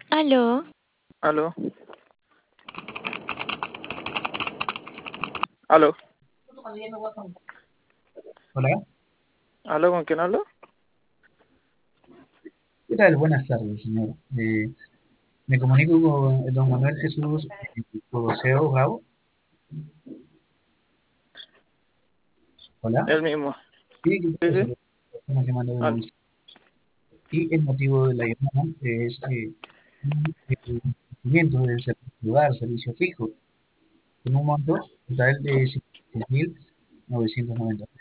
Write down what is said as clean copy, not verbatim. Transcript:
Aló, Aló, aló, Hola, aló, ¿con quién hablo? ¿qué tal? Buenas tardes, señor. Me comunico con el don Manuel Jesús Codoseo Bravo. Hola. El mismo. Sí, ¿qué Sí, tal, sí. señor? Estamos llamando de Al- Movistar. Y el motivo de la llamada es el cumplimiento del servicio de hogar, servicio fijo, con un monto total de 56.990.